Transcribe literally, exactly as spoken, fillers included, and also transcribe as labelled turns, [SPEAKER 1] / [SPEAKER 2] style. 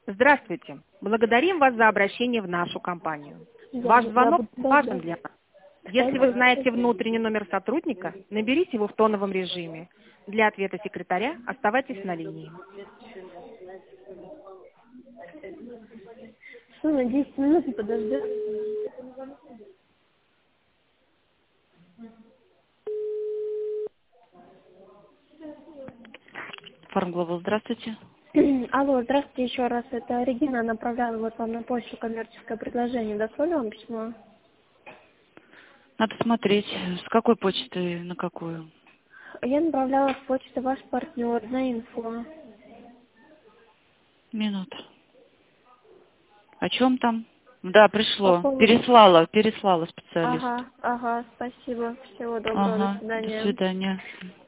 [SPEAKER 1] Здравствуйте. Благодарим вас за обращение в нашу компанию.
[SPEAKER 2] Я,
[SPEAKER 1] Ваш
[SPEAKER 2] я
[SPEAKER 1] звонок
[SPEAKER 2] буду
[SPEAKER 1] важен
[SPEAKER 2] даже...
[SPEAKER 1] для нас. Если вы знаете внутренний номер сотрудника, наберите его в тоновом режиме. Для ответа секретаря оставайтесь на линии.
[SPEAKER 2] Что, на десять минут подожди.
[SPEAKER 3] Фармглобал, здравствуйте.
[SPEAKER 2] Алло, здравствуйте еще раз. Это Регина направляла вот вам на почту коммерческое предложение. Дослали вам письмо?
[SPEAKER 3] Надо смотреть, с какой почты на какую.
[SPEAKER 2] Я направляла с почты ваш партнер на инфо.
[SPEAKER 3] Минуту. О чем там? Да,
[SPEAKER 2] По
[SPEAKER 3] пришло.
[SPEAKER 2] поводу...
[SPEAKER 3] Переслала, переслала специалист.
[SPEAKER 2] Ага, ага, спасибо. Всего доброго, до
[SPEAKER 3] Ага, до
[SPEAKER 2] свидания.
[SPEAKER 3] свидания.